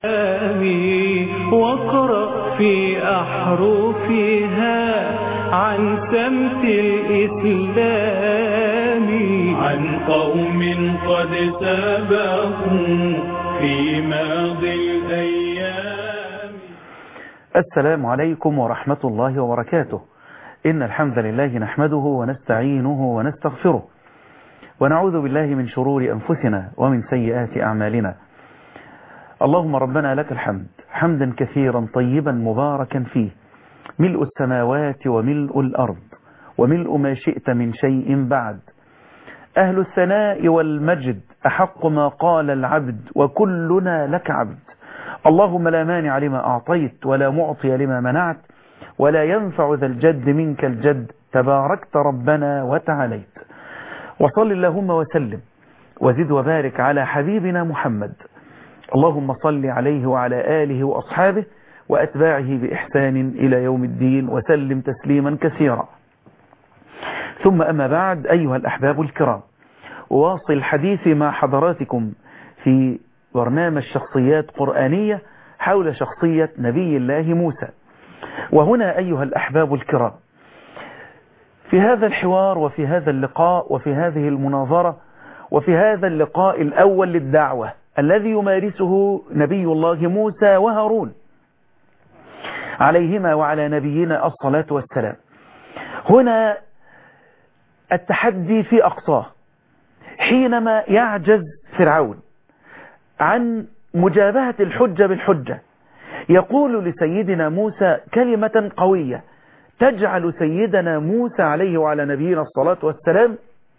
واقرأ في أحرفها عن سمت الإسلام، عن قوم قد سبقوا في ماضي الأيام. السلام عليكم ورحمة الله وبركاته. إن الحمد لله نحمده ونستعينه ونستغفره، ونعوذ بالله من شرور أنفسنا ومن سيئات أعمالنا. اللهم ربنا لك الحمد حمدا كثيرا طيبا مباركا فيه، ملء السماوات وملء الأرض وملء ما شئت من شيء بعد. أهل الثناء والمجد أحق ما قال العبد، وكلنا لك عبد. اللهم لا مانع لما أعطيت ولا معطي لما منعت، ولا ينفع ذا الجد منك الجد، تباركت ربنا وتعاليت. وصل اللهم وسلم وزد وبارك على حبيبنا محمد. اللهم صل عليه وعلى آله وأصحابه وأتباعه بإحسان إلى يوم الدين، وسلم تسليما كثيرا. ثم أما بعد، أيها الأحباب الكرام، واصل حديثي مع حضراتكم في برنامج شخصيات قرآنية حول شخصية نبي الله موسى. وهنا أيها الأحباب الكرام، في هذا الحوار وفي هذا اللقاء وفي هذه المناظرة وفي هذا اللقاء الأول للدعوة الذي يمارسه نبي الله موسى وهارون عليهما وعلى نبينا الصلاة والسلام، هنا التحدي في أقصاه. حينما يعجز فرعون عن مجابهة الحجة بالحجة، يقول لسيدنا موسى كلمة قوية تجعل سيدنا موسى عليه وعلى نبينا الصلاة والسلام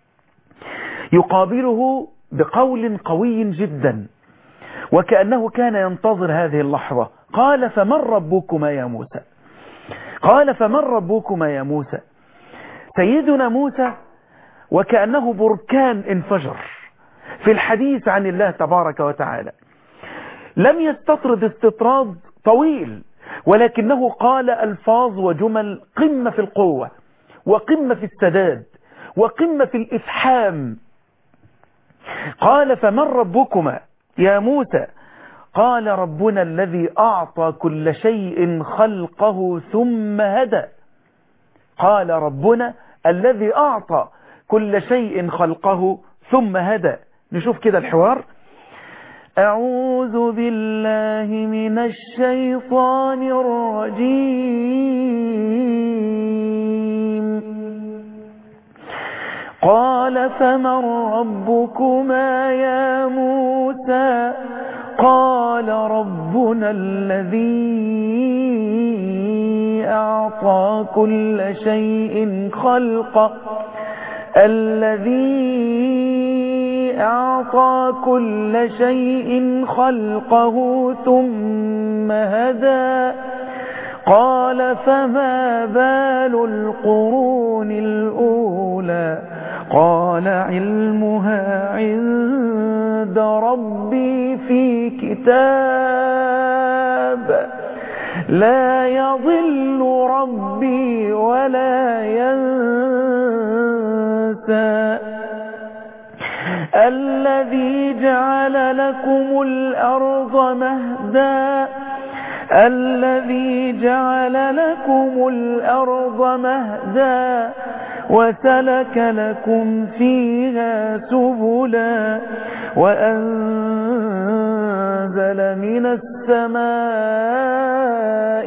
يقابله بقول قوي جدا، وكأنه كان ينتظر هذه اللحظة. قال: فمن ربكما يا موسى؟ قال: فمن ربكما يا موسى؟ سيدنا موسى وكأنه بركان انفجر في الحديث عن الله تبارك وتعالى، لم يستطرد استطراد طويل، ولكنه قال ألفاظ وجمل قمة في القوة وقمة في السداد وقمة في الإفحام. قال: فمن ربكما يا موسى؟ قال: ربنا الذي أعطى كل شيء خلقه ثم هدى. قال: ربنا الذي أعطى كل شيء خلقه ثم هدى. نشوف كده الحوار. أعوذ بالله من الشيطان الرجيم. قال: فمن ربكما يا موسى؟ قال: ربنا الذي أعطى كل شيء خلقه ثم هدى. قال: فما بال القرون الأولى؟ قال: علمها عند ربي في كتاب، لا يضل ربي ولا ينسى. الذي جعل لكم الأرض مهدا وسلك لكم فيها سبلا، وأنزل من السماء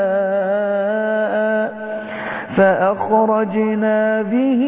ماء فأخرجنا به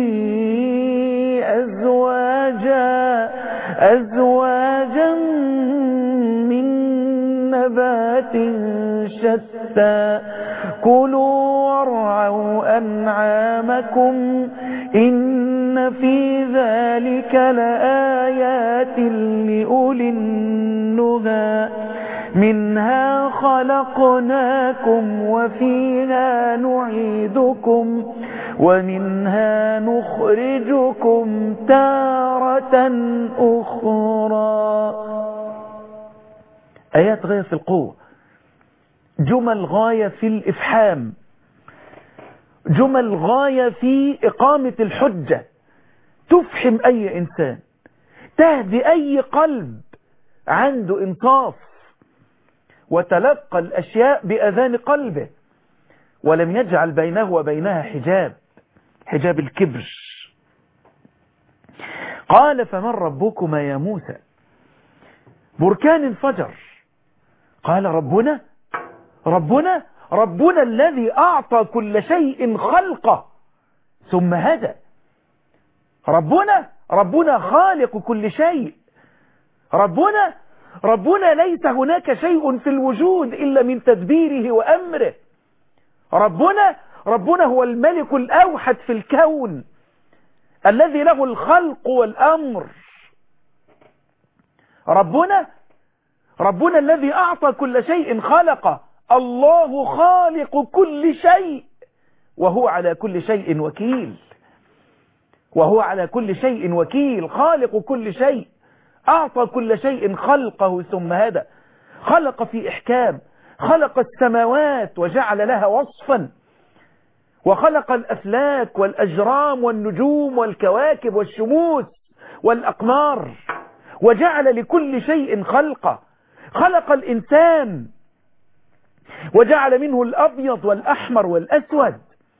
أزواجا من نبات شتى، كلوا وارعوا أنعامكم إن في ذلك لآيات لأولي النهى. منها خلقناكم وفيها نعيدكم ومنها نخرجكم تارة أخرى. آيات غاية في القوة، جمل غاية في الإفحام، جمل غاية في إقامة الحجة، تفحم أي إنسان، تهدي أي قلب عنده إنصاف وتلقى الأشياء بأذان قلبه، ولم يجعل بينه وبينها حجاب الكبر. قال فمن ربكما يا موسى؟ بركان انفجر. قال ربنا الذي أعطى كل شيء خلقه ثم هدى. ربنا خالق كل شيء. ربنا ليس هناك شيء في الوجود إلا من تدبيره وأمره. ربنا هو الملك الأوحد في الكون الذي له الخلق والأمر. ربنا الذي أعطى كل شيء خلقه. الله خالق كل شيء وهو على كل شيء وكيل. خالق كل شيء، أعطى كل شيء خلقه ثم هدى. خلق في إحكام، خلق السماوات وجعل لها وصفا، وخلق الأفلاك والأجرام والنجوم والكواكب والشموس والأقمار، وجعل لكل شيء خلقه. خلق الإنسان وجعل منه الأبيض والأحمر والأسود.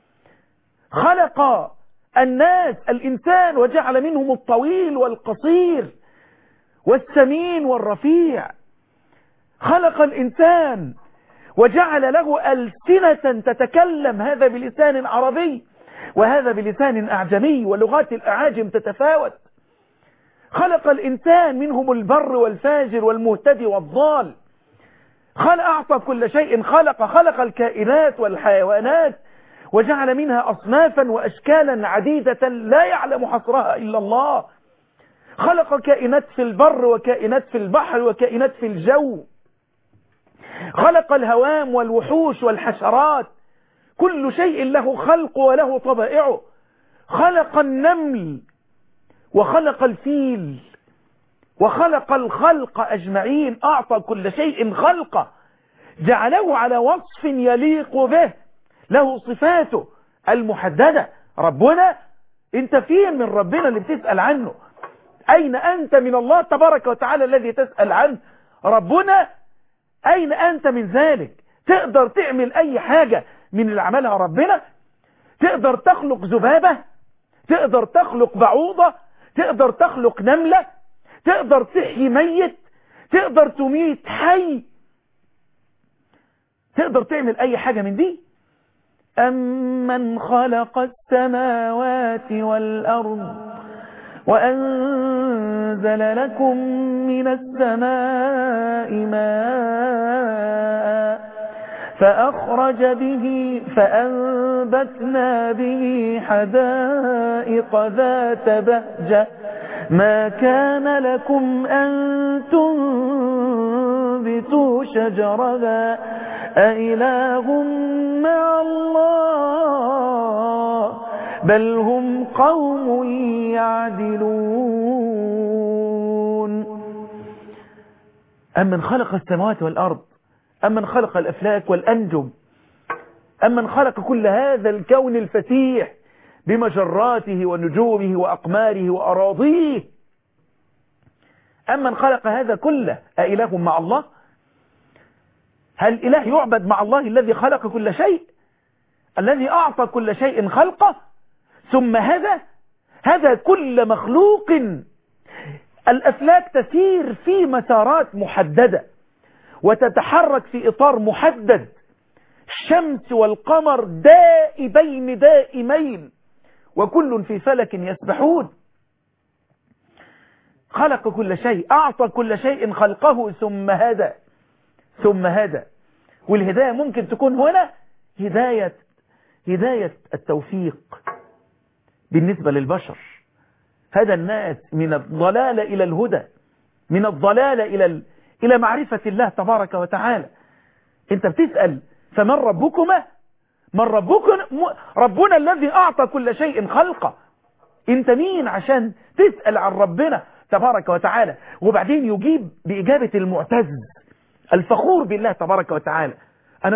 خلق الإنسان وجعل منهم الطويل والقصير والسمين والرفيع. خلق الإنسان وجعل له ألسنة تتكلم، هذا بلسان عربي وهذا بلسان أعجمي، ولغات الأعاجم تتفاوت. خلق الإنسان منهم البر والفاجر والمهتدي والضال. أعطى كل شيء خلق الكائنات والحيوانات وجعل منها أصنافا وأشكالا عديدة لا يعلم حصرها إلا الله. خلق كائنات في البر وكائنات في البحر وكائنات في الجو. خلق الهوام والوحوش والحشرات، كل شيء له خلق وله طبائعه. خلق النمل وخلق الفيل وخلق الخلق أجمعين. أعطى كل شيء خلقه، جعله على وصف يليق به، له صفاته المحددة. ربنا، انت فين من ربنا اللي بتسأل عنه؟ أين أنت من الله تبارك وتعالى الذي تسأل عنه؟ ربنا أين أنت من ذلك؟ تقدر تعمل أي حاجة من اللي عملها ربنا؟ تقدر تخلق ذبابة؟ تقدر تخلق بعوضة؟ تقدر تخلق نملة؟ تقدر تحيي ميت؟ تقدر تميت حي؟ تقدر تعمل أي حاجة من دي؟ أمن خلق السماوات والأرض وأنزل لكم من السماء ماء فأنبتنا به حدائق ذات بهجة ما كان لكم أن تنبتوا شجرها أإله مع الله بل هم قوم يعدلون. أمن خلق السماوات والأرض، أمن خلق الأفلاك والأنجم، أمن خلق كل هذا الكون الفتيح بمجراته ونجومه وأقماره وأراضيه، أمن خلق هذا كله أإله مع الله؟ هل إله يعبد مع الله الذي خلق كل شيء، الذي أعطى كل شيء خلقه ثم هذا كل مخلوق؟ الأفلاك تسير في مسارات محددة وتتحرك في إطار محدد. الشمس والقمر دائمين وكل في فلك يسبحون. خلق كل شيء، أعطى كل شيء خلقه ثم هدى. والهداية ممكن تكون هنا هداية التوفيق بالنسبة للبشر. هدى الناس من الضلال إلى الهدى، من الضلال إلى معرفة الله تبارك وتعالى. انت بتسأل فمن ربكما؟ من ربكم؟ ربنا الذي أعطى كل شيء خلقه. انت مين عشان تسأل عن ربنا تبارك وتعالى؟ وبعدين يجيب بإجابة المعتز الفخور بالله تبارك وتعالى. أنا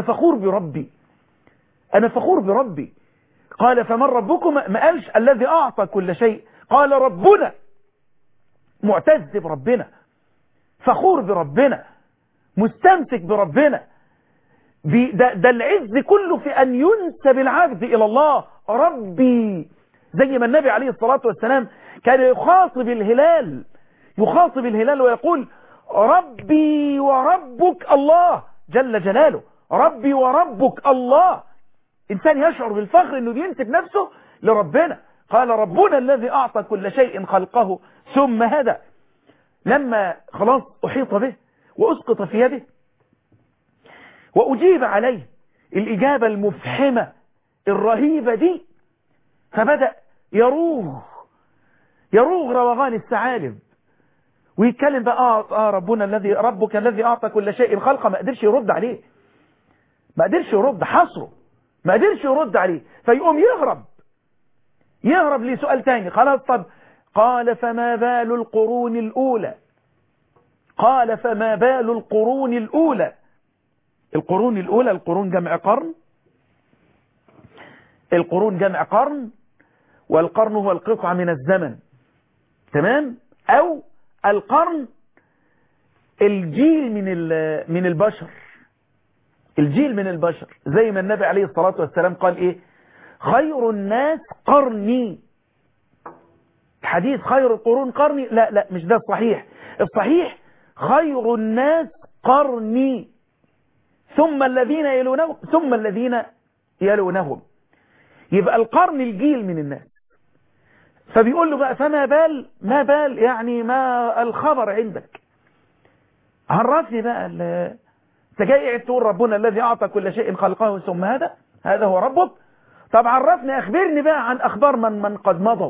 فخور بربي. قال فمن ربكما؟ ما قالش الذي أعطى كل شيء، قال ربنا. معتز بربنا، فخور بربنا، مستمسك بربنا. ده العز كله في أن ينسب العبد إلى الله. ربي، زي ما النبي عليه الصلاة والسلام كان يخاطب الهلال ويقول ربي وربك الله جل جلاله، ربي وربك الله. إنسان يشعر بالفخر أنه ينسب نفسه لربنا. قال ربنا الذي أعطى كل شيء خلقه ثم هدى. لما خلاص أحيط به وأسقط في يده وأجيب عليه الإجابة المفحمة الرهيبة دي، فبدأ يروغ روغان الثعالب ويتكلم بقى ربك الذي أعطى كل شيء خلقه. ما قدرش يرد عليه، ما قدرش يرد، حصره ما قدرش يرد عليه، فيقوم يهرب لسؤال تاني. خلاص طب قال فما بال القرون الأولى، قال فما بال القرون الأولى. القرون الأولى، القرون جمع قرن، القرون جمع قرن، والقرن هو القطعة من الزمن، تمام؟ أو القرن الجيل من البشر، الجيل من البشر. زي ما النبي عليه الصلاة والسلام قال إيه؟ خير الناس قرني. حديث خير القرون قرني، لا مش ده الصحيح. الصحيح خير الناس قرني ثم الذين يلونهم ثم الذين يلونهم. يبقى القرن الجيل من الناس. فبيقول له بقى فما بال، ما بال يعني ما الخبر عندك، عرفني بقى. انت جاي تقول ربنا الذي أعطى كل شيء خلقه ثم هذا هو ربك. طب عرفني، أخبرني بقى عن أخبار من قد مضوا،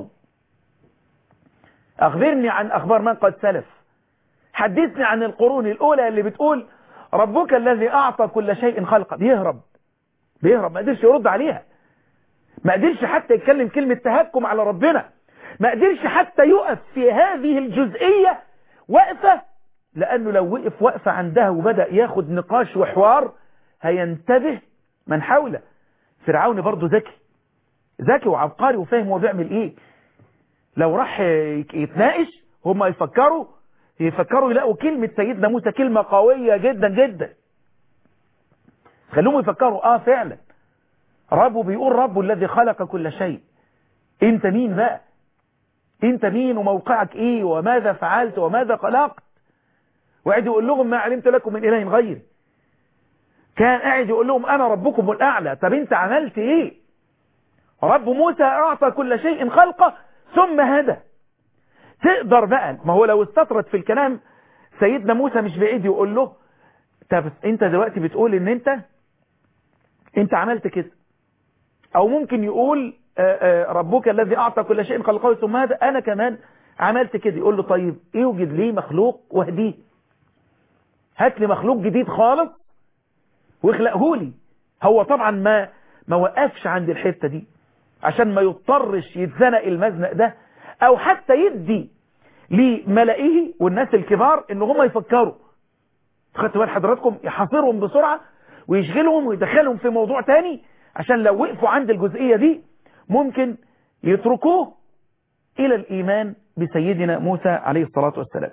أخبرني عن أخبار من قد سلف. حدثني عن القرون الأولى اللي بتقول ربك الذي أعطى كل شيء خلقه. بيهرب، ما قدرش يرد عليها، ما قدرش حتى يتكلم كلمة تهكم على ربنا، ما قدرش حتى يقف في هذه الجزئية وقفة، لأنه لو وقف وقفة عندها وبدأ ياخد نقاش وحوار هينتبه من حوله. فرعون برضه ذكي وعبقري وفاهم هو بيعمل ايه. لو راح يتناقش هم يفكروا يلاقوا كلمة سيدنا موسى كلمة قوية جدا جدا، خلوهم يفكروا فعلا ربه بيقول ربه الذي خلق كل شيء. انت مين بقى؟ انت مين وموقعك ايه وماذا فعلت وماذا خلقت؟ وقعد يقول لهم ما علمت لكم من اله غيري. كان قاعد يقول لهم انا ربكم الاعلى. طب انت عملت ايه؟ رب موسى اعطى كل شيء خلقه ثم هدى. تقدر بقى، ما هو لو استطرد في الكلام سيدنا موسى مش بعيد يقول له طب انت دلوقتي بتقول ان انت عملت كده، او ممكن يقول ربك الذي اعطى كل شيء خلقه ثم هدى، انا كمان عملت كده. يقول له طيب اوجد لي مخلوق واهديه، هات لي مخلوق جديد خالص واخلقه لي. هو طبعا ما وقفش عند الحتة دي عشان ما يضطرش يتزنق المزنق ده، او حتى يدي لملائه والناس الكبار ان هم يفكروا. خدتوا بال حضراتكم؟ يحاصرهم بسرعة ويشغلهم ويدخلهم في موضوع تاني، عشان لو وقفوا عند الجزئية دي ممكن يتركوه الى الايمان بسيدنا موسى عليه الصلاة والسلام.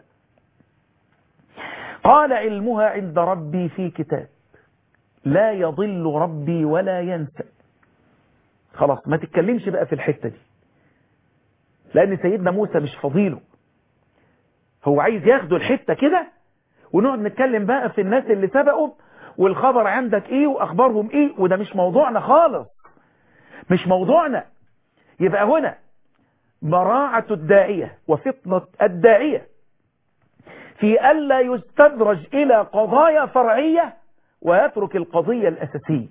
قال علمها عند ربي في كتاب لا يضل ربي ولا ينسى. خلاص ما تتكلمش بقى في الحتة دي، لأن سيدنا موسى مش فضيله. هو عايز ياخدوا الحتة كده ونقعد نتكلم بقى في الناس اللي سبقوا والخبر عندك ايه واخبارهم ايه، وده مش موضوعنا خالص، مش موضوعنا. يبقى هنا براعة الداعية وفطنة الداعية في ألا يستدرج إلى قضايا فرعية ويترك القضية الأساسية.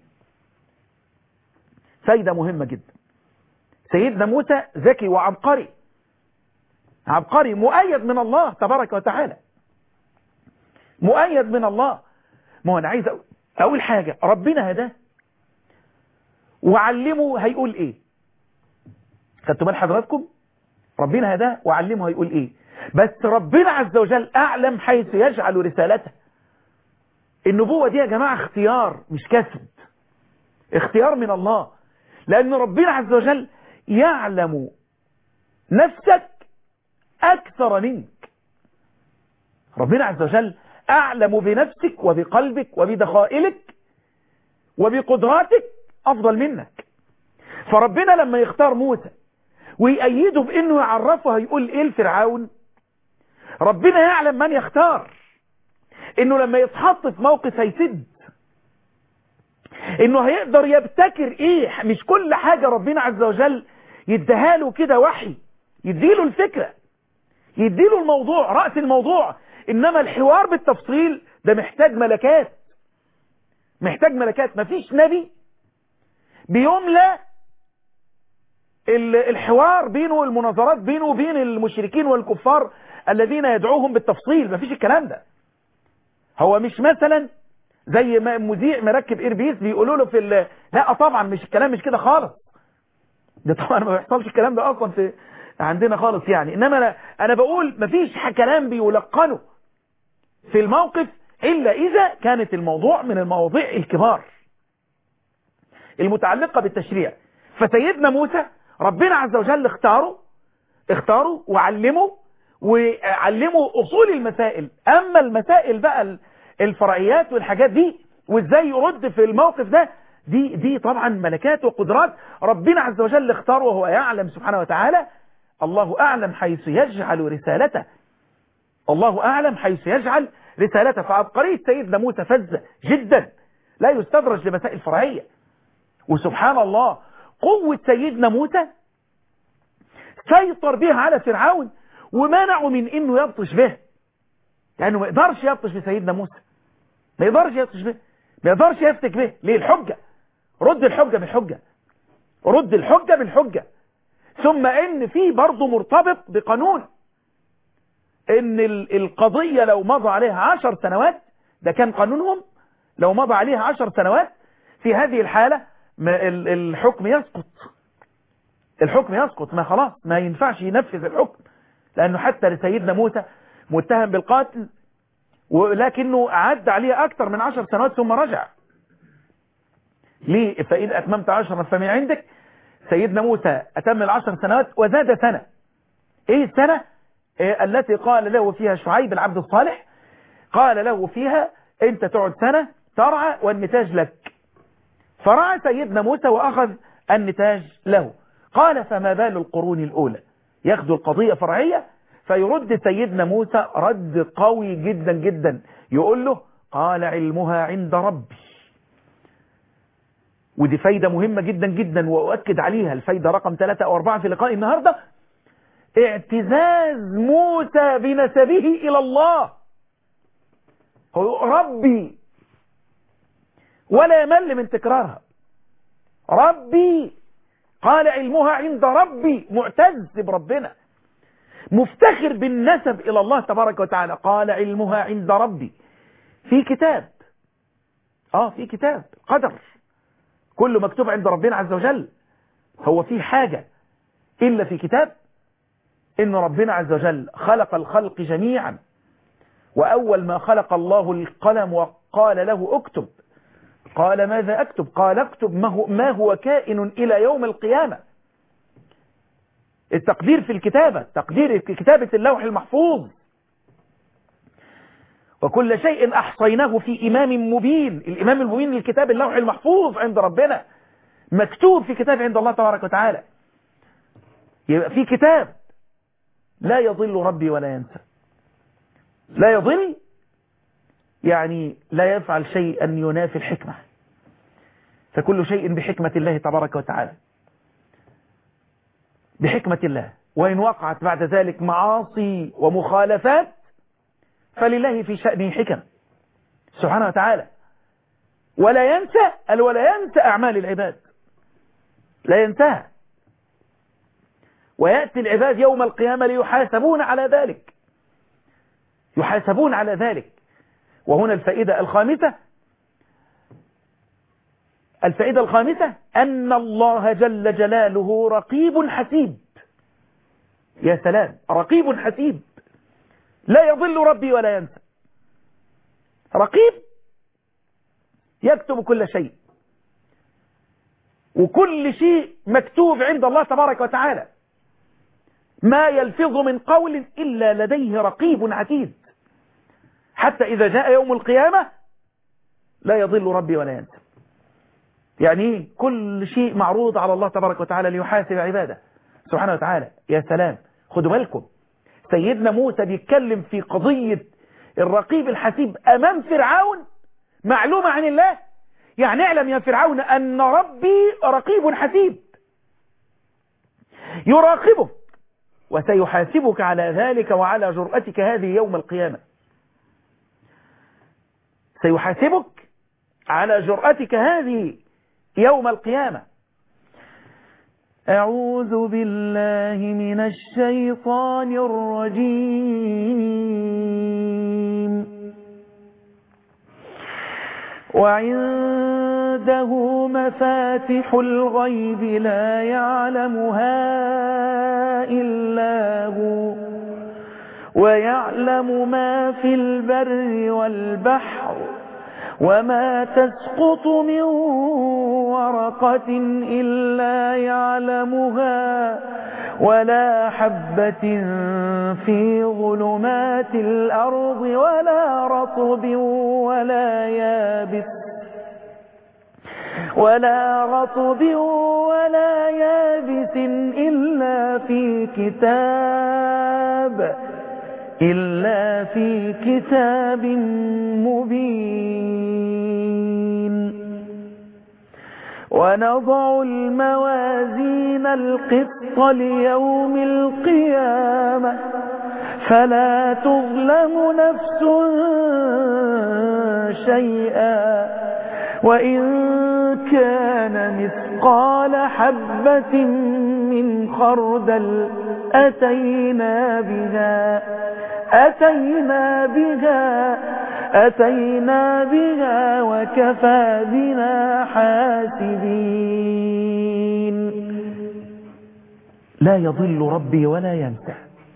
فايدة مهمة جدا. سيدنا موسى ذكي وعبقري، عبقري مؤيد من الله تبارك وتعالى، مؤيد من الله. ما هو أنا عايز أقول حاجة، ربنا هداه وعلمه هيقول إيه. خدتوا بال حضراتكم؟ ربنا هداه وعلمه هيقول إيه. بس ربنا عز وجل أعلم حيث يجعل رسالته. النبوة دي يا جماعة اختيار مش كسب، اختيار من الله، لأن ربنا عز وجل يعلم نفسك أكثر منك. ربنا عز وجل أعلم بنفسك وبقلبك وبدخائلك وبقدراتك أفضل منك. فربنا لما يختار موسى ويأيده بأنه يعرفه هيقول إيه الفرعون، ربنا يعلم من يختار، إنه لما يتحط في موقف هيسد، إنه هيقدر يبتكر إيه. مش كل حاجة ربنا عز وجل يديها له كده وحي، يديله الفكرة، يديله الموضوع، رأس الموضوع. إنما الحوار بالتفصيل ده محتاج ملكات، محتاج ملكات. مفيش نبي بيملى الحوار بينه، المناظرات بينه وبين المشركين والكفار الذين يدعوهم بالتفصيل. مفيش الكلام ده. هو مش مثلا زي ما مذيع مركب ايربيس بيقولوا له في لا طبعا مش الكلام مش كده خالص. ده طبعا ما بيحصلش الكلام ده اصلا في عندنا خالص يعني. انما انا بقول مفيش كلام بيلقنه في الموقف الا اذا كانت الموضوع من المواضيع الكبار المتعلقة بالتشريع. فسيدنا موسى ربنا عز وجل اختاره وعلمه أصول المسائل. أما المسائل بقى الفرعيات والحاجات دي وإزاي يرد في الموقف ده، دي طبعا ملكات وقدرات ربنا عز وجل اختاره، وهو يعلم سبحانه وتعالى. الله أعلم حيث يجعل رسالته، الله أعلم حيث يجعل رسالته. فعبقرية سيدنا موسى فزة جدا لا يستدرج لمسائل فرعية. وسبحان الله قوة سيدنا موسى سيطر بها على فرعون ومنعه من انه يبطش به، لانه ما يقدرش يبطش بسيدنا موسى، ما يقدرش يبطش به، ما يقدرش يفتك به. ليه؟ الحجة. رد الحجة بالحجة، رد الحجة بالحجة. ثم ان في برضه مرتبط بقانون ان القضية لو مضى عليها 10 سنوات، ده كان قانونهم، لو مضى عليها 10 سنوات في هذه الحالة الحكم يسقط، الحكم يسقط. ما خلاص ما ينفعش ينفذ الحكم، لأنه حتى لسيدنا موسى متهم بالقتل ولكنه عد عليه أكثر من 10 سنوات ثم رجع. ليه؟ فإن أتممت 10 فمن عندك. سيدنا موسى أتم 10 سنوات وزاد سنة. إيه السنة؟ التي قال له فيها شعيب العبد الصالح، قال له فيها أنت تقعد سنة ترعى والنتاج لك. فرعى سيدنا موسى وأخذ النتاج له. قال فما بال القرون الأولى؟ ياخذ القضية فرعية فيرد سيدنا موسى رد قوي جدا جدا، يقول له قال علمها عند ربي. ودي فايدة مهمة جدا جدا وأؤكد عليها، الفايدة رقم 3 أو 4 في لقاء النهاردة. اعتزاز موسى بنسبه إلى الله، هو ربي ولا يمل من تكرارها. ربي قال علمها عند ربي، معتز بربنا، مفتخر بالنسب إلى الله تبارك وتعالى. قال علمها عند ربي في كتاب، في كتاب قدر، كله مكتوب عند ربنا عز وجل. هو في حاجة إلا في كتاب؟ إن ربنا عز وجل خلق الخلق جميعا، وأول ما خلق الله القلم وقال له اكتب، قال ماذا أكتب؟ قال اكتب ما هو كائن إلى يوم القيامة. التقدير في الكتابة، تقدير في كتابة اللوح المحفوظ. وكل شيء أحصيناه في إمام مبين. الإمام المبين للكتاب اللوح المحفوظ عند ربنا، مكتوب في كتاب عند الله تبارك وتعالى. يبقى في كتاب لا يضل ربي ولا ينسى. لا يضل يعني لا يفعل شيئا ينافي الحكمة، فكل شيء بحكمة الله تبارك وتعالى، بحكمة الله. وإن وقعت بعد ذلك معاصي ومخالفات فلله في شأنه حكم سبحانه وتعالى. ولا ينسى أعمال العباد، لا ينساها. ويأتي العباد يوم القيامة ليحاسبون على ذلك، يحاسبون على ذلك. وهنا الفائدة الخامسة، الفائدة الخامسة أن الله جل جلاله رقيب حسيب. يا سلام، رقيب حسيب، لا يضل ربي ولا ينسى. رقيب يكتب كل شيء، وكل شيء مكتوب عند الله تبارك وتعالى. ما يلفظ من قول إلا لديه رقيب عتيد. حتى إذا جاء يوم القيامة لا يضل ربي ولا ينسى. يعني كل شيء معروض على الله تبارك وتعالى ليحاسب عباده سبحانه وتعالى. يا سلام، خدوا بالكم، سيدنا موسى بيتكلم في قضية الرقيب الحسيب أمام فرعون، معلومة عن الله. يعني اعلم يا فرعون أن ربي رقيب حسيب يراقبك وسيحاسبك على ذلك وعلى جرأتك هذه يوم القيامة. سيحاسبك على جرأتك هذه يوم القيامة. أعوذ بالله من الشيطان الرجيم. وعنده مفاتح الغيب لا يعلمها إلا هو ويعلم ما في البر والبحر وما تسقط من ورقة إلا يعلمها ولا حبة في ظلمات الأرض ولا رطب ولا يابس إلا في كتاب مبين. ونضع الموازين القسط ليوم القيامة فلا تظلم نفس شيئا وإن كان مثقال حبة من خردل أتينا بها وكفى بنا حاسبين. لا يضل ربي ولا ينسى،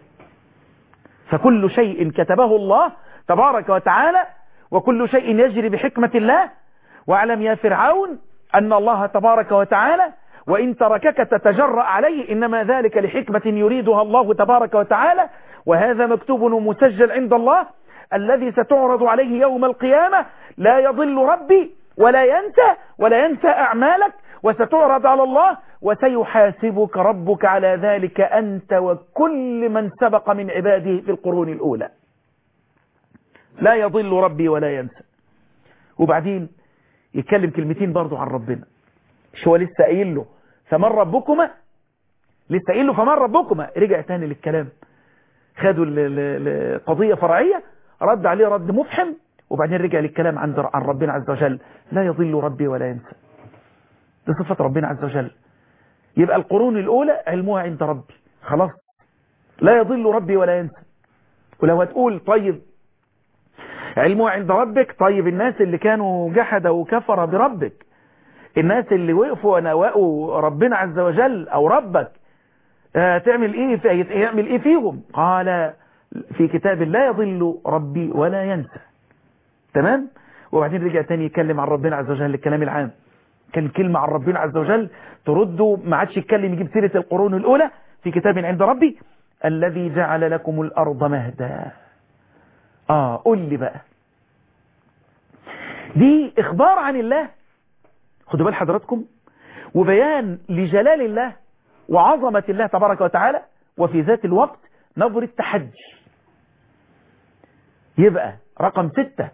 فكل شيء كتبه الله تبارك وتعالى وكل شيء يجري بحكمة الله. واعلم يا فرعون أن الله تبارك وتعالى وإن تركك تتجرأ عليه إنما ذلك لحكمة يريدها الله تبارك وتعالى، وهذا مكتوب ومسجل عند الله الذي ستعرض عليه يوم القيامة. لا يضل ربي ولا ينسى أعمالك، وستعرض على الله وسيحاسبك ربك على ذلك أنت وكل من سبق من عباده في القرون الأولى. لا يضل ربي ولا ينسى. وبعدين يتكلم كلمتين برضو عن ربنا. شو لسه قايل له فمن ربكما، رجع تاني للكلام، خدوا القضية فرعية، رد عليه رد مفحم، وبعدين رجع للكلام عن ربنا عز وجل. لا يضل ربي ولا ينسى، دي صفة ربنا عز وجل. يبقى القرون الأولى علمها عند ربي، خلاص لا يضل ربي ولا ينسى. ولو هتقول طيب علمها عند ربك، طيب الناس اللي كانوا جحد وكفر بربك، الناس اللي وقفوا ونواقوا ربنا عز وجل أو ربك، تعمل يعمل فيهم؟ قال في كتاب لا يضل ربي ولا ينسى. تمام. وبعدين رجع تاني يتكلم عن ربنا عز وجل الكلام العام. كان كلمة عن ربنا عز وجل ترده، ما عادش يتكلم يجيب سيرة القرون الأولى. في كتاب عند ربي الذي جعل لكم الأرض مهدا. قل لي بقى، دي إخبار عن الله، خدوا بال حضراتكم، وبيان لجلال الله وعظمة الله تبارك وتعالى، وفي ذات الوقت نظرة تحدي. يبقى رقم 6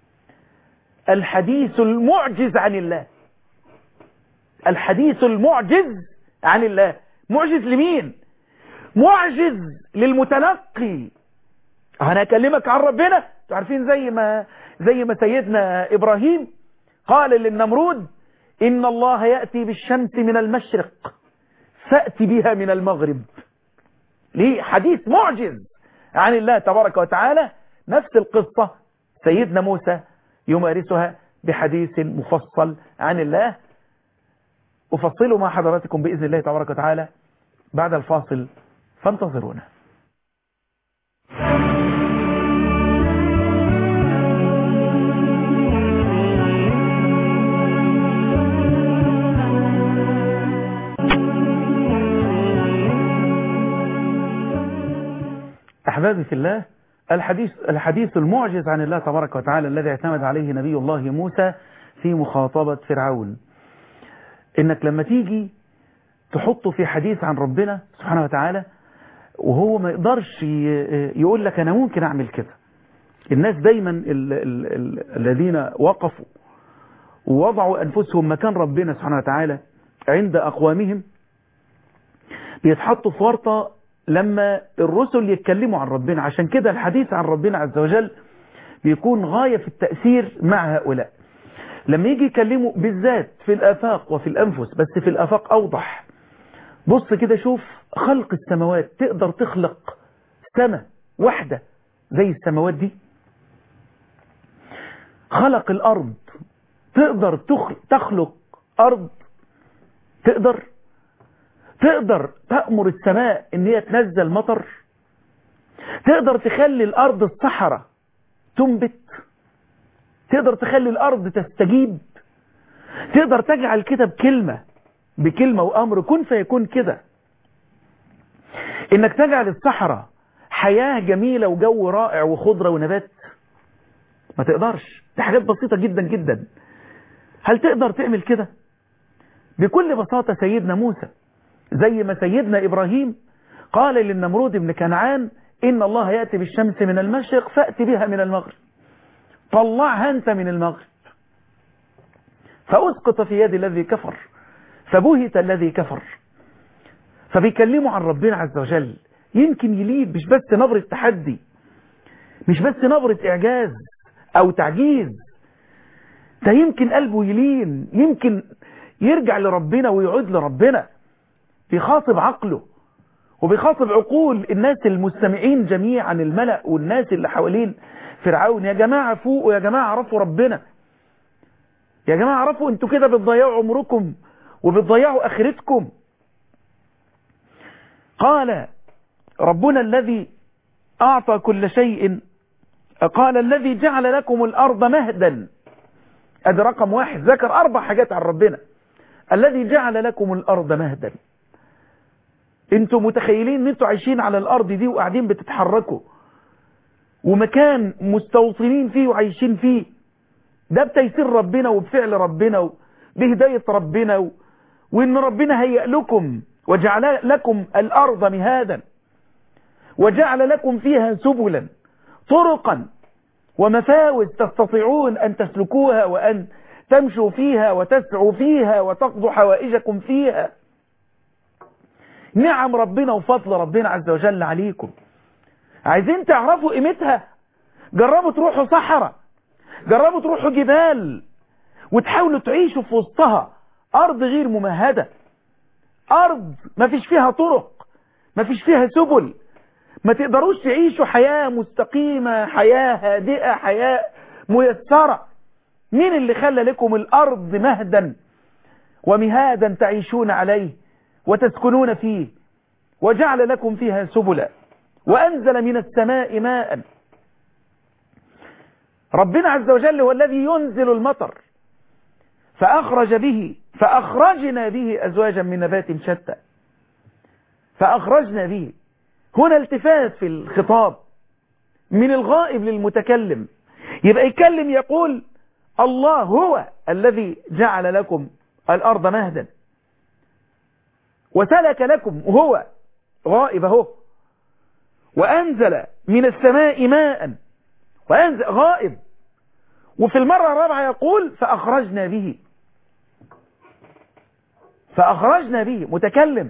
الحديث المعجز عن الله. الحديث المعجز عن الله. معجز لمين؟ معجز للمتلقي. أنا أكلمك عن ربنا، تعرفين زي ما سيدنا إبراهيم قال للنمرود إن الله يأتي بالشمس من المشرق فأتي بها من المغرب. ليه؟ حديث معجز عن الله تبارك وتعالى. نفس القصة سيدنا موسى يمارسها بحديث مفصل عن الله. أفصله مع حضراتكم بإذن الله تبارك وتعالى بعد الفاصل، فانتظرونا. أحبابي في الله، الحديث المعجز عن الله تبارك وتعالى الذي اعتمد عليه نبي الله موسى في مخاطبة فرعون. إنك لما تيجي تحطه في حديث عن ربنا سبحانه وتعالى وهو ما يقدرش يقول لك أنا ممكن أعمل كده. الناس دايما الذين وقفوا ووضعوا أنفسهم مكان ربنا سبحانه وتعالى عند أقوامهم بيتحطوا في ورطة لما الرسل يتكلموا عن ربنا. عشان كده الحديث عن ربنا عز وجل بيكون غاية في التأثير مع هؤلاء. لما يجي يكلموا بالذات في الآفاق وفي الأنفس، بس في الآفاق أوضح. بص كده شوف خلق السماوات، تقدر تخلق سماء واحدة زي السماوات دي؟ خلق الأرض، تقدر تخلق أرض؟ تقدر تأمر السماء ان هي تنزل مطر؟ تقدر تخلي الأرض الصحراء تنبت؟ تقدر تخلي الأرض تستجيب؟ تقدر تجعل كده بكلمة وأمر كن فيكون كده، انك تجعل الصحراء حياة جميلة وجو رائع وخضرة ونبات؟ ما تقدرش. دي حاجات بسيطة جدا جدا. هل تقدر تعمل كده؟ بكل بساطة سيدنا موسى زي ما سيدنا إبراهيم قال للنمرود بن كنعان إن الله يأتي بالشمس من المشرق فأتي بها من المغرب، طلعها أنت من المغرب. فأسقط في يد الذي كفر فبهت الذي كفر. فبيكلموا عن ربنا عز وجل، يمكن يليد مش بس نبرة تحدي، مش بس نبرة إعجاز أو تعجيز، ده يمكن قلبه يلين، يمكن يرجع لربنا ويعود لربنا. بيخاطب عقله وبيخاطب عقول الناس المستمعين جميعا، الملأ والناس اللي حوالين فرعون. يا جماعة فوقوا، يا جماعة عرفوا ربنا، يا جماعة عرفوا انتوا كده بتضيعوا عمركم وبتضيعوا آخرتكم. قال ربنا الذي أعطى كل شيء، قال الذي جعل لكم الأرض مهدا. ادي رقم واحد، ذكر 4 حاجات عن ربنا. الذي جعل لكم الأرض مهدا. انتوا متخيلين ان انتوا عايشين على الأرض دي وقاعدين بتتحركوا ومكان مستوطنين فيه وعايشين فيه؟ ده بتيسير ربنا وبفعل ربنا وبهداية ربنا وان ربنا هيأ لكم وجعل لكم الأرض مهادا وجعل لكم فيها سبلا طرقا ومفاوز تستطيعون أن تسلكوها وأن تمشوا فيها وتسعوا فيها وتقضوا حوائجكم فيها. نعم ربنا وفضل ربنا عز وجل عليكم. عايزين تعرفوا قيمتها؟ جربوا تروحوا صحراء، جربوا تروحوا جبال وتحاولوا تعيشوا في وسطها. أرض غير ممهدة، أرض ما فيش فيها طرق، ما فيش فيها سبل، ما تقدروش تعيشوا حياة مستقيمة، حياة هادئة، حياة ميسرة. مين اللي خلى لكم الأرض مهدا ومهادا تعيشون عليه وتسكنون فيه؟ وجعل لكم فيها سبلا وأنزل من السماء ماء. ربنا عز وجل هو الذي ينزل المطر فأخرجنا به أزواجا من نبات شتى. فأخرجنا به، هنا التفات في الخطاب من الغائب للمتكلم. يبقى يتكلم يقول الله هو الذي جعل لكم الأرض مهدا وسلك لكم، وهو غائب اهو، وأنزل من السماء ماء، وأنزل غائب. وفي المرة الرابعة يقول فأخرجنا به، متكلم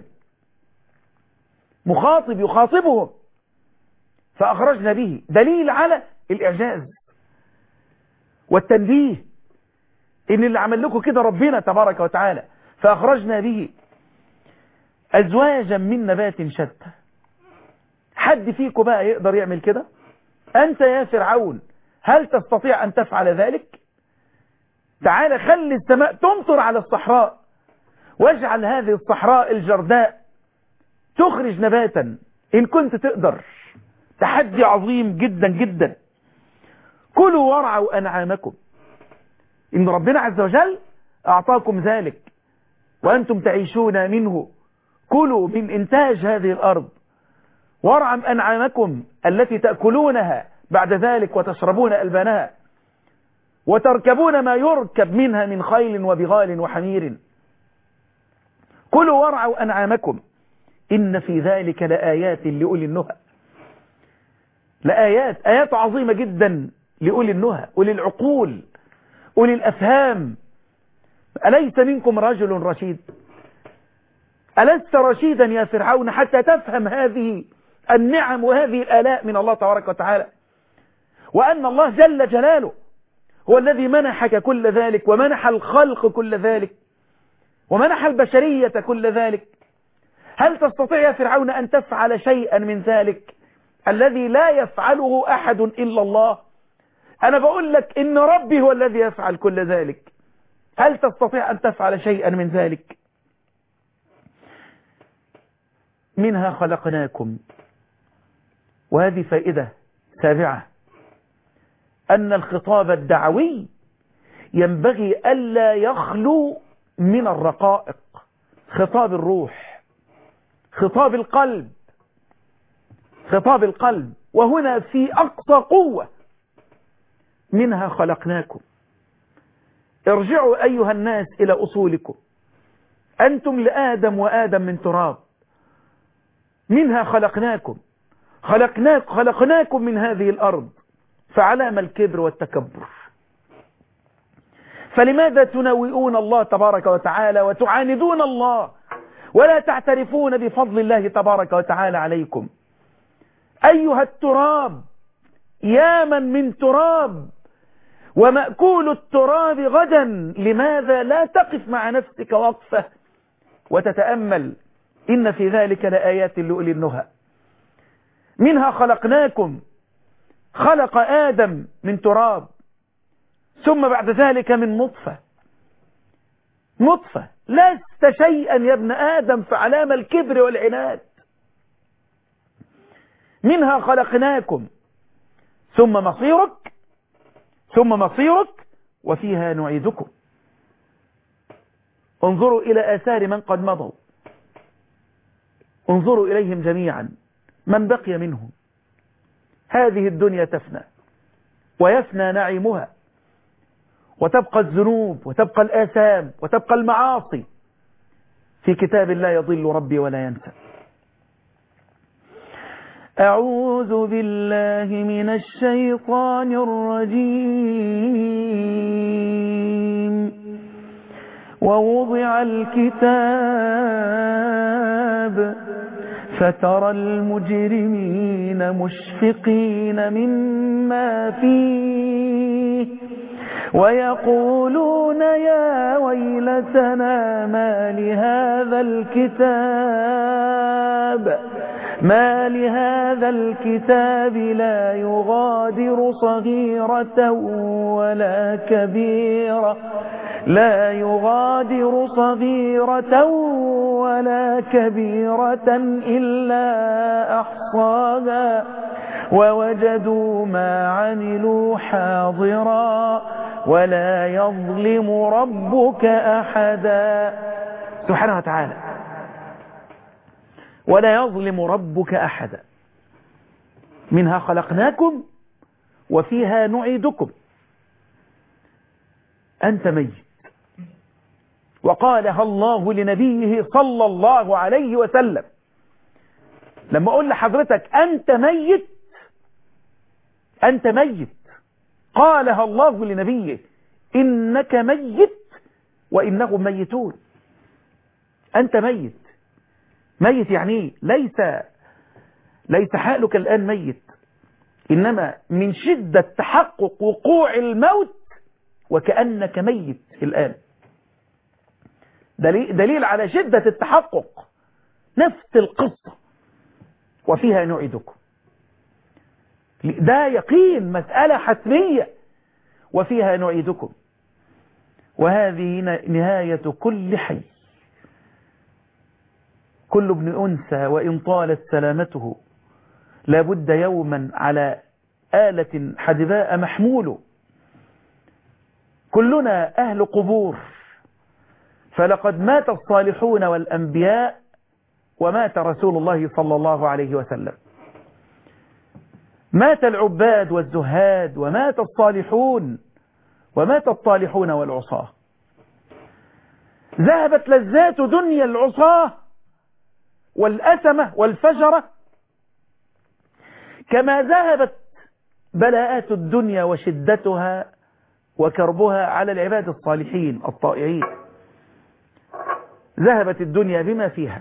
مخاطب يخاطبهم، فأخرجنا به، دليل على الإعجاز والتنبيه إن اللي عمل لكم كده ربنا تبارك وتعالى. فأخرجنا به أزواجا من نبات شتى. حد فيكم بقى يقدر يعمل كده؟ أنت يا فرعون هل تستطيع أن تفعل ذلك؟ تعال خلي السماء تمطر على الصحراء، واجعل هذه الصحراء الجرداء تخرج نباتا إن كنت تقدر. تحدي عظيم جدا جدا. كلوا وارعوا أنعامكم، إن ربنا عز وجل أعطاكم ذلك وأنتم تعيشون منه. كلوا من إنتاج هذه الأرض وارعم أنعامكم التي تأكلونها بعد ذلك وتشربون ألبانها وتركبون ما يركب منها من خيل وبغال وحمير. كلوا وارعوا أنعامكم إن في ذلك لآيات لأولي النهى. آيات عظيمة جدا لأولي النهى، أولي العقول، أولي الأفهام. أليس منكم رجل رشيد؟ ألست رشيدا يا فرعون حتى تفهم هذه النعم وهذه الآلاء من الله تبارك وتعالى، وأن الله جل جلاله هو الذي منحك كل ذلك، ومنح الخلق كل ذلك، ومنح البشرية كل ذلك. هل تستطيع يا فرعون أن تفعل شيئا من ذلك الذي لا يفعله أحد إلا الله؟ أنا بقول لك إن ربي هو الذي يفعل كل ذلك. هل تستطيع أن تفعل شيئا من ذلك؟ منها خلقناكم. وهذه فائدة سابعة، أن الخطاب الدعوي ينبغي ألا يخلو من الرقائق، خطاب الروح، خطاب القلب، خطاب القلب. وهنا في أقصى قوة، منها خلقناكم. ارجعوا أيها الناس إلى أصولكم، أنتم لآدم وآدم من تراب. منها خلقناكم، خلقناكم من هذه الأرض، فعلام الكبر والتكبر؟ فلماذا تنوئون الله تبارك وتعالى وتعاندون الله ولا تعترفون بفضل الله تبارك وتعالى عليكم؟ أيها التراب، يا من تراب ومأكول التراب غدا، لماذا لا تقف مع نفسك وقفة وتتأمل؟ إن في ذلك لآيات لأولي النهى. منها خلقناكم، خلق آدم من تراب، ثم بعد ذلك من نطفة. لست شيئا يا ابن آدم، فعلام الكبر والعناد. منها خلقناكم ثم مصيرك وفيها نعيدكم. انظروا إلى آثار من قد مضوا، انظروا إليهم جميعا، من بقي منهم. هذه الدنيا تفنى ويفنى نعيمها، وتبقى الذنوب وتبقى الآثام وتبقى المعاصي. في كتاب لا يضل ربي ولا ينسى. أعوذ بالله من الشيطان الرجيم. ووضع الكتاب فترى المجرمين مشفقين مما فيه ويقولون يا ويلتنا ما لهذا الكتاب لا يغادر صغيرة ولا كبيرة إلا أحصاها ووجدوا ما عملوا حاضرا ولا يظلم ربك أحدا. سبحانه وتعالى، ولا يظلم ربك أحدا. منها خلقناكم وفيها نعيدكم. أنت ميت، وقالها الله لنبيه صلى الله عليه وسلم. لما أقول لحضرتك أنت ميت، قالها الله لنبيه إنك ميت وإنهم ميتون. أنت ميت يعني ليس حالك الآن ميت، إنما من شدة تحقق وقوع الموت وكأنك ميت الآن. دليل على شدة التحقق. نفس القصة. وفيها نعيدكم، ده يقين، مسألة حتمية. وفيها نعيدكم، وهذه نهاية كل حي. كل ابن أنثى وإن طالت سلامته لابد يوما على آلة حدباء محمول. كلنا أهل قبور، فلقد مات الصالحون والأنبياء ومات رسول الله صلى الله عليه وسلم. مات العباد والزهاد ومات الصالحون ومات الطالحون والعصاة. ذهبت لذات دنيا العصاة والأثمة والفجرة كما ذهبت بلاءات الدنيا وشدتها وكربها على العباد الصالحين الطائعين. ذهبت الدنيا بما فيها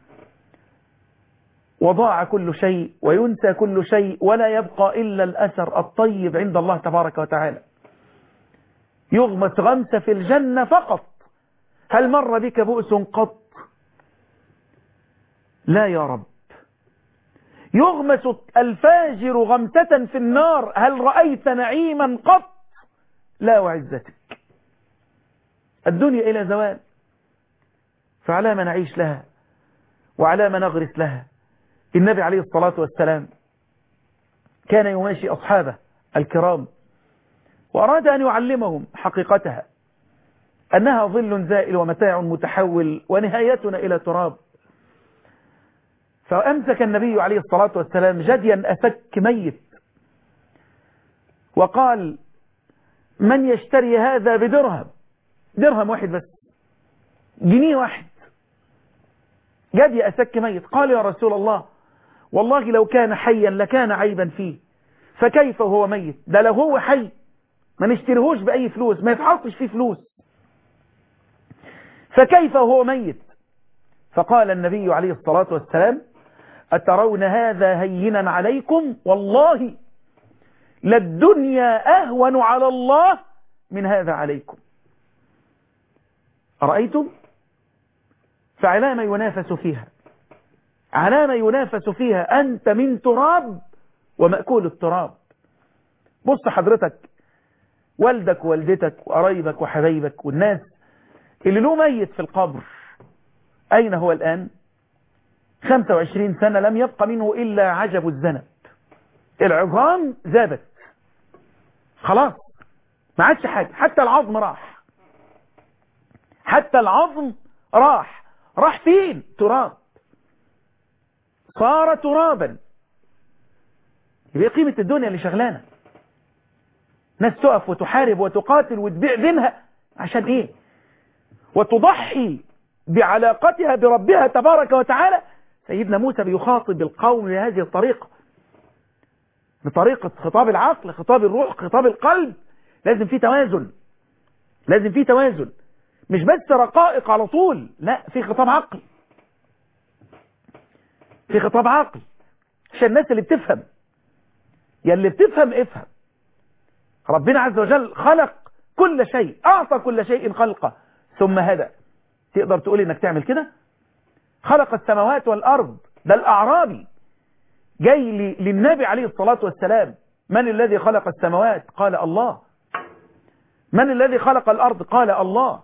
وضاع كل شيء وينسى كل شيء ولا يبقى إلا الأثر الطيب عند الله تبارك وتعالى. يغمس غمسة في الجنة فقط. هل مر بك بؤس قط؟ لا يا رب. يغمس الفاجر غمسة في النار. هل رأيت نعيما قط؟ لا وعزتك. الدنيا إلى زوال، فعلى ما نعيش لها وعلى ما نغرس لها. النبي عليه الصلاة والسلام كان يماشي أصحابه الكرام وأراد أن يعلمهم حقيقتها، أنها ظل زائل ومتاع متحول ونهايتنا إلى تراب. فأمسك النبي عليه الصلاة والسلام جديا أفك ميت وقال: من يشتري هذا بدرهم؟ درهم واحد بس، جنيه واحد. جدي أسك ميت. قال: يا رسول الله، والله لو كان حيا لكان عيبا فيه، فكيف هو ميت؟ ده لو هو حي ما نشتريهوش بأي فلوس، ما يتحطش فيه فلوس، فكيف هو ميت؟ فقال النبي عليه الصلاة والسلام: أترون هذا هينا عليكم؟ والله للدنيا أهون على الله من هذا عليكم. أرأيتم؟ فعلى ما ينافس فيها، على ما ينافس فيها. أنت من تراب ومأكول التراب. بص حضرتك، والدك ووالدتك وقرايبك وحبايبك والناس اللي له ميت في القبر، أين هو الآن؟ 25 سنة لم يبق منه إلا عجب الذنب. العظام ذابت خلاص، ما عادش حاجة، حتى العظم راح، حتى العظم راح. راح فين؟ تراب، صار ترابا. يبقى قيمة الدنيا اللي شغلانة. ناس تقف وتحارب وتقاتل وتبيع دينها عشان ايه؟ وتضحي بعلاقتها بربها تبارك وتعالى. سيدنا موسى بيخاطب القوم بهذه الطريقة، بطريقة خطاب العقل، خطاب الروح، خطاب القلب. لازم في توازن، لازم في توازن، مش بس رقائق على طول، لا، في خطاب عقل، في خطاب عقل عشان الناس اللي بتفهم. يا اللي بتفهم افهم. ربنا عز وجل خلق كل شيء، أعطى كل شيء خلقه ثم هدى. تقدر تقول إنك تعمل كده؟ خلق السماوات والأرض. ده الأعرابي جاي للنبي عليه الصلاة والسلام: من الذي خلق السماوات؟ قال الله. من الذي خلق الأرض؟ قال الله.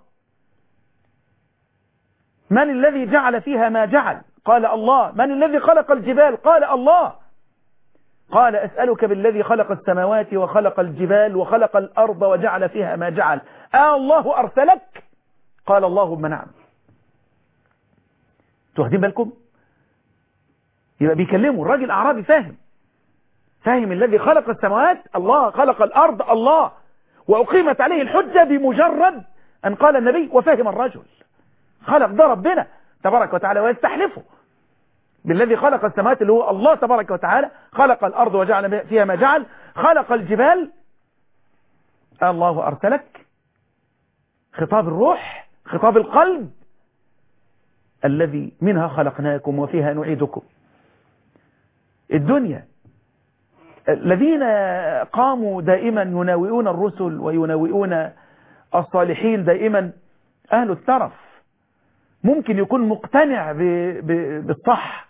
من الذي جعل فيها ما جعل؟ قال الله. من الذي خلق الجبال؟ قال الله. قال: أسألك بالذي خلق السماوات وخلق الجبال وخلق الأرض وجعل فيها ما جعل، الله أرسلك؟ قال: اللهم نعم. واخدين بالكم؟ يبقى بيكلموا الراجل أعرابي فاهم الذي خلق السماوات الله، خلق الأرض الله، وأقيمت عليه الحجة بمجرد أن قال النبي. وفهم الرجل خلق ده ربنا تبارك وتعالى، ويستحلفه بالذي خلق السماوات اللي هو الله تبارك وتعالى، خلق الأرض وجعل فيها ما جعل، خلق الجبال، الله أرسلك. خطاب الروح، خطاب القلب، الذي منها خلقناكم وفيها نعيدكم. الدنيا الذين قاموا دائما يناوئون الرسل ويناوئون الصالحين دائما أهل الترف. ممكن يكون مقتنع بالصح،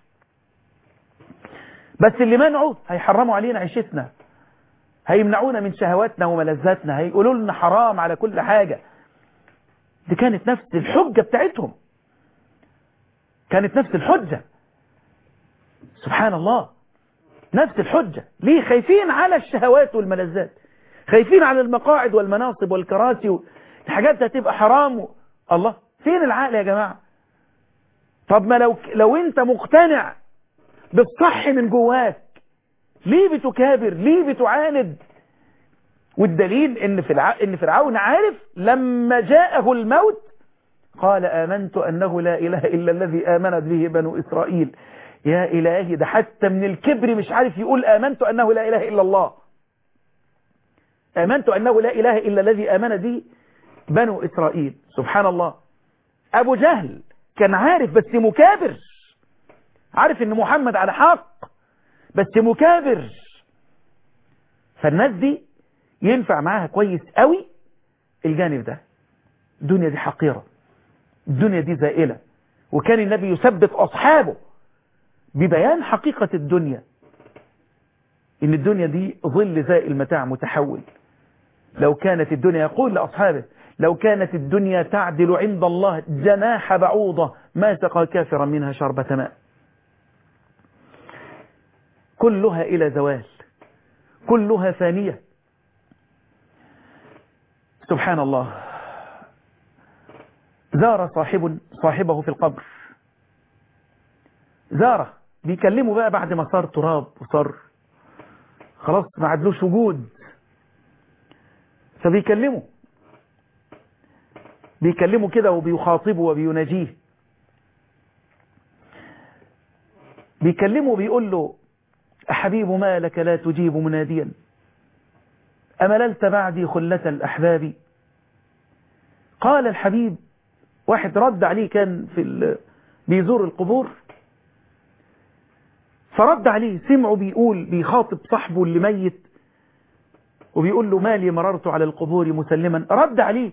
بس اللي منعه هيحرموا علينا عيشتنا، هيمنعونا من شهواتنا وملذاتنا، هيقولوا لنا حرام على كل حاجة. دي كانت نفس الحجة بتاعتهم، كانت نفس الحجة. سبحان الله، نفس الحجة. ليه؟ خايفين على الشهوات والملذات، خايفين على المقاعد والمناصب والكراسي، الحاجات هتبقى حرام. الله، فين العقل يا جماعة؟ طب ما لو انت مقتنع بالصح من جواك، ليه بتكابر؟ ليه بتعاند؟ والدليل ان فرعون عارف لما جاءه الموت قال آمنت أنه لا إله إلا الذي آمنت به بنو إسرائيل. يا إلهي، ده حتى من الكبر مش عارف يقول آمنت أنه لا إله إلا الله. آمنت أنه لا إله إلا الذي آمنت به بنو إسرائيل. سبحان الله. أبو جهل كان عارف بس مكابر، عارف ان محمد على حق بس مكابر. فالناس دي ينفع معاها كويس قوي الجانب ده. الدنيا دي حقيرة، الدنيا دي زائلة. وكان النبي يثبت أصحابه ببيان حقيقة الدنيا، إن الدنيا دي ظل زائل متاع متحول. لو كانت الدنيا، يقول لأصحابه، لو كانت الدنيا تعدل عند الله جناح بعوضة ما سقى كافرا منها شربة ماء. كلها إلى زوال، كلها فانية. سبحان الله. زار صاحبه في القبر، زاره بيكلمه بقى بعد ما صار تراب وصار خلاص ما عدلوش وجود. فبيكلمه كده وبيخاطبه وبيناجيه. بيكلمه بيقول له أحبيب ما لك لا تجيب مناديا، أمللت بعدي خلة الأحباب. قال الحبيب، واحد رد عليه كان بيزور القبور، فرد عليه، سمعه بيقول بيخاطب صاحبه اللي ميت وبيقول له مالي مررت على القبور مسلما. رد عليه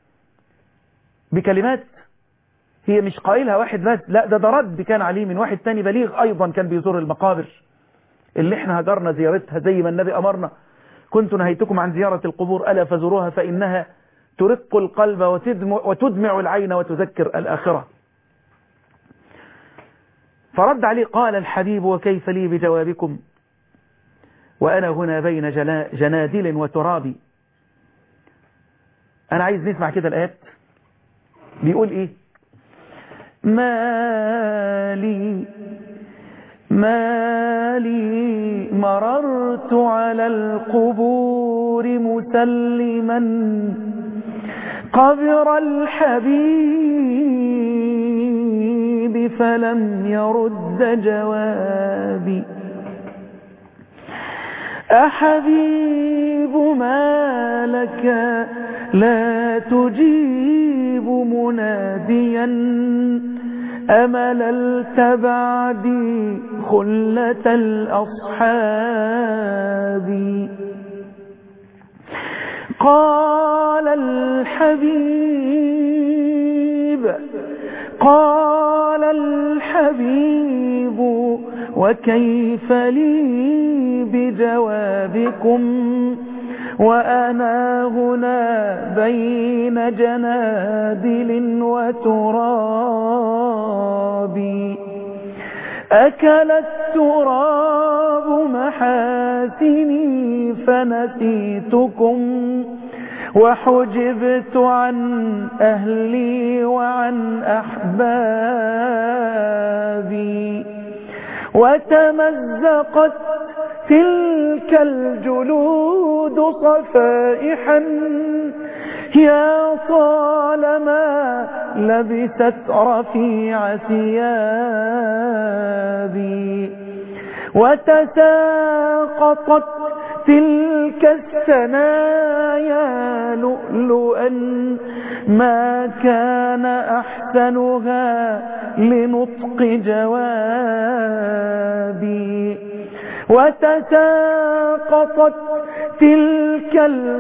بكلمات هي مش قائلها واحد بس، لا ده رد كان عليه من واحد تاني بليغ أيضا كان بيزور المقابر اللي احنا هجرنا زيارتها زي ما النبي أمرنا. كنت نهيتكم عن زيارة القبور ألا فزوروها فإنها ترق القلب وتدمع العين وتذكر الآخرة. فرد عليه قال الحبيب وكيف لي بجوابكم وأنا هنا بين جنادل وتراب. أنا عايز نسمع كده الآيات بيقول إيه. مالي مررت على القبور مسلما قبر الحبيب فلم يرد جوابي. أحبيب ما لك لا تجيب مناديا أمللت بعدي خلة الأصحاب. قال الحبيب وكيف لي بجوابكم وأنا هنا بين جنادل وتراب. أكل التراب محاسني فنسيتكم وحجبت عن أهلي وعن أحبابي. وتمزقت تلك الجلود صفائحا يا طالما لبست رفيع ثيابي. وتساقطت تلك الثنايا لؤلؤا ما كان أحسنها لنطق جوابي. وتساقطت تلك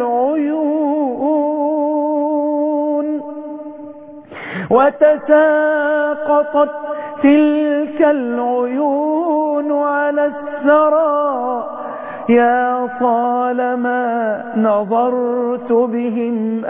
العيون على الثرى يا طالما نظرت بهم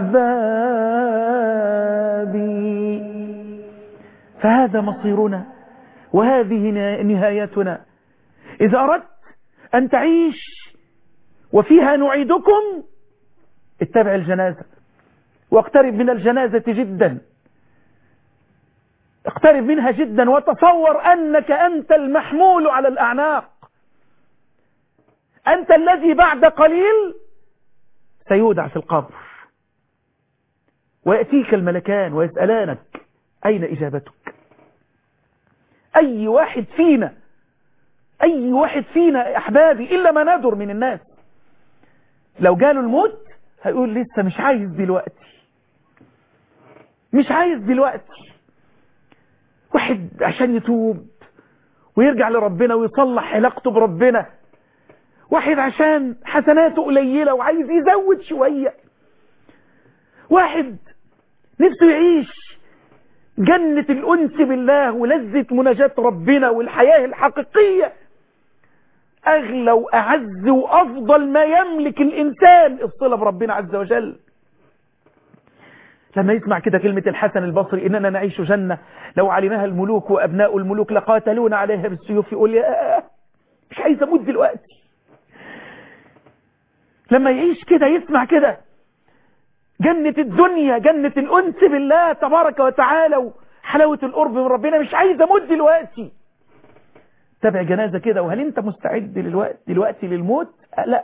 أحبابي. فهذا مصيرنا وهذه نهايتنا. إذا أردت أن تعيش وفيها نعيدكم اتبع الجنازة واقترب من الجنازة جدا، اقترب منها جدا وتصور أنك أنت المحمول على الأعناق. أنت الذي بعد قليل سيودع في القبر، ويأتيك الملكان ويسألانك أين إجابتك. أي واحد فينا يا أحبابي إلا ما ندر من الناس لو جاله الموت هيقول لسه مش عايز دلوقتي. واحد عشان يتوب ويرجع لربنا ويصلح علاقته بربنا، واحد عشان حسناته قليلة وعايز يزود شوية، واحد نفسه يعيش جنة الأنس بالله ولذة مناجاة ربنا والحياة الحقيقية. أغلى وأعز وأفضل ما يملك الإنسان الصلة بربنا عز وجل. لما يسمع كده كلمة الحسن البصري إننا نعيش جنة لو علمها الملوك وأبناء الملوك لقاتلون عليها بالسيوف، يقول يا مش عايز أموت دلوقتي. لما يعيش كده يسمع كده جنة الدنيا، جنة الأنس بالله تبارك وتعالى وحلاوة القرب من ربنا، مش عايز أموت دلوقتي. تابع جنازة كده، وهل أنت مستعد دلوقتي للموت؟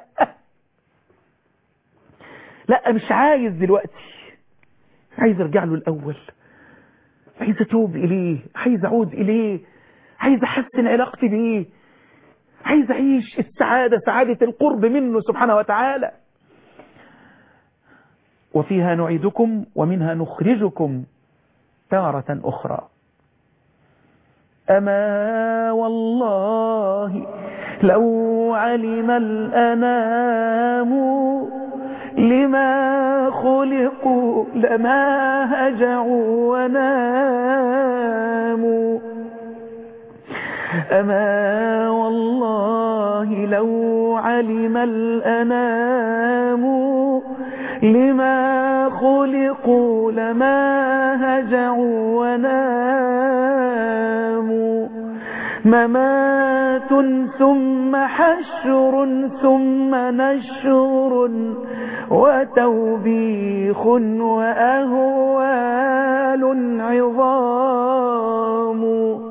لا مش عايز دلوقتي، عايز أرجع له الأول، عايز أتوب إليه، عايز أعود إليه، عايز أحسن علاقتي بيه، عايز أعيش السعادة، سعادة القرب منه سبحانه وتعالى. وفيها نعيدكم ومنها نخرجكم تارة أخرى. أما والله لو علم الأنام لما خلقوا لما هجعوا وناموا. أما والله لو علم الأنام لما خلقوا لما هجعوا وناموا. ممات ثم حشر ثم نشر وتوبيخ وأهوال عظام.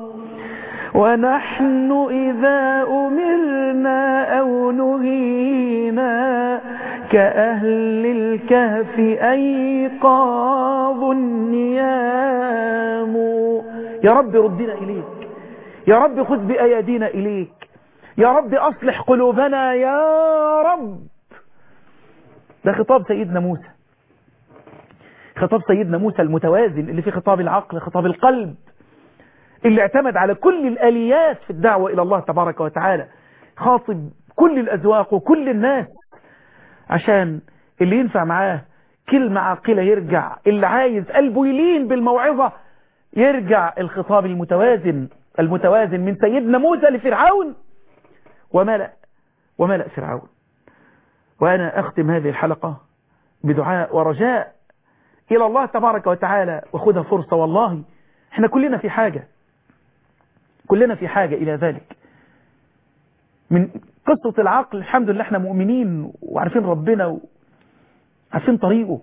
ونحن إذا أمرنا أو نهينا كأهل الكهف أيقاظ النيام. يا رب ردنا إليك، يا رب خذ بأيدينا إليك، يا رب أصلح قلوبنا يا رب. ده خطاب سيدنا موسى، خطاب سيدنا موسى المتوازن اللي فيه خطاب العقل، خطاب القلب، اللي اعتمد على كل الآليات في الدعوة إلى الله تبارك وتعالى، خاطب كل الأذواق وكل الناس، عشان اللي ينفع معاه كلمة عاقلة يرجع، اللي عايز قلبه يلين بالموعظة يرجع. الخطاب المتوازن من سيدنا موسى لفرعون وملأ فرعون. وأنا أختم هذه الحلقة بدعاء ورجاء إلى الله تبارك وتعالى، وخذها فرصة والله احنا كلنا في حاجة إلى ذلك. من قصة العقل الحمد لله احنا مؤمنين وعارفين ربنا وعارفين طريقه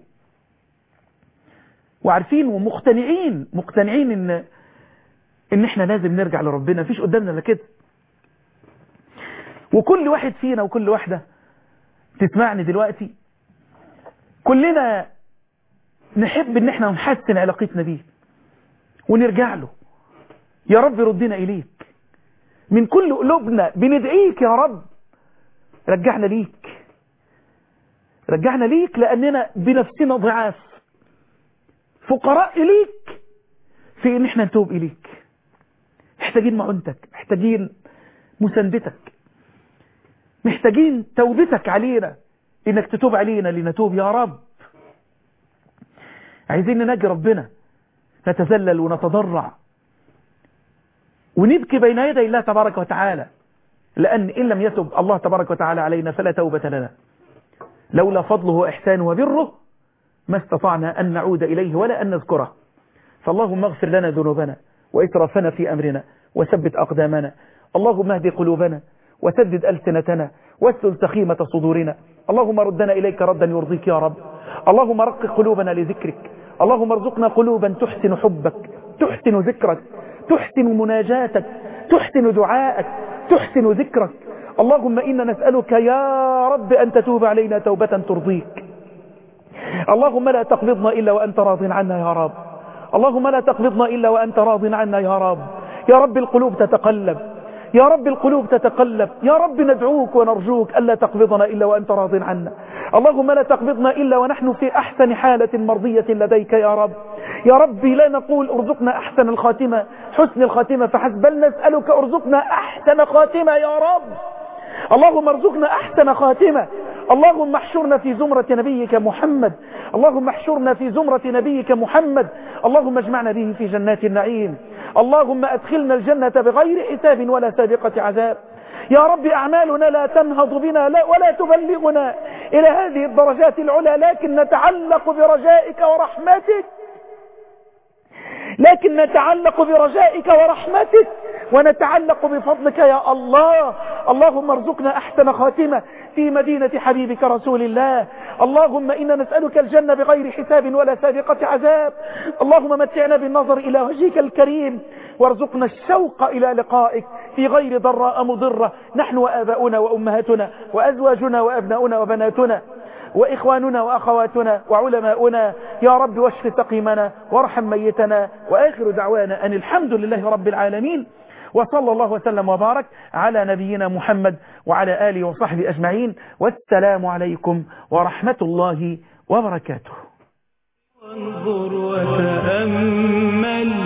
وعارفين ومقتنعين ان احنا لازم نرجع لربنا، مفيش قدامنا الا كده. وكل واحد فينا وكل واحدة تسمعني دلوقتي كلنا نحب ان احنا نحسن علاقتنا بيه ونرجع له. يا رب ردنا إليك من كل قلوبنا، بندعيك يا رب رجعنا ليك، لأننا بنفسنا ضعاف فقراء إليك في إن احنا نتوب إليك، محتاجين معونتك، محتاجين مساندتك، محتاجين توبتك علينا، إنك تتوب علينا لنتوب يا رب. عايزين نناجي ربنا، نتذلل ونتضرع ونبكي بين يدي الله تبارك وتعالى، لأن إن لم يتب الله تبارك وتعالى علينا فلا توبة لنا. لولا فضله وإحسانه وبره ما استطعنا أن نعود إليه ولا أن نذكره. فاللهم اغفر لنا ذنوبنا وإسرافنا في أمرنا وثبت أقدامنا. اللهم اهد قلوبنا وسدد ألسنتنا واسلل سخيمة صدورنا. اللهم ردنا إليك ردا يرضيك يا رب. اللهم رقق قلوبنا لذكرك. اللهم ارزقنا قلوبا تحسن حبك، تحسن ذكرك، تحسن مناجاتك، تحسن دعاءك، تحسن ذكرك. اللهم إنا نسألك يا رب أن تتوب علينا توبة ترضيك. اللهم لا تقبضنا إلا وأنت راض عنا يا رب. اللهم لا تقبضنا إلا وأنت راض عنا يا رب. يا رب القلوب تتقلب، يا رب القلوب تتقلب. يا رب ندعوك ونرجوك ألا تقبضنا إلا وأنت راض عنا. اللهم لا تقبضنا إلا ونحن في أحسن حالة مرضية لديك يا رب. يا ربي لا نقول ارزقنا أحسن الخاتمة، حسن الخاتمة فحسب، بل نسألك ارزقنا أحسن خاتمة يا رب. اللهم ارزقنا أحسن خاتمة. اللهم احشرنا في زمرة نبيك محمد. اللهم احشرنا في زمرة نبيك محمد. اللهم اجمعنا به في جنات النعيم. اللهم أدخلنا الجنة بغير حساب ولا سابقة عذاب. يا رب أعمالنا لا تنهض بنا ولا تبلغنا إلى هذه الدرجات العلى، لكن نتعلق برجائك ورحمتك، لكن نتعلق برجائك ورحمتك ونتعلق بفضلك يا الله. اللهم ارزقنا أحسن خاتمة في مدينة حبيبك رسول الله. اللهم إنا نسألك الجنة بغير حساب ولا سابقة عذاب. اللهم متعنا بالنظر إلى وجهك الكريم وارزقنا الشوق إلى لقائك في غير ضراء مضرة، نحن وآباؤنا وأمهاتنا وأزواجنا وأبناؤنا وبناتنا وإخواننا وأخواتنا وعلماؤنا يا رب، واشف سقيمنا وارحم ميتنا. وآخر دعوانا أن الحمد لله رب العالمين، وصلى الله وسلم وبارك على نبينا محمد وعلى آله وصحبه أجمعين، والسلام عليكم ورحمة الله وبركاته. وانظر وتأمل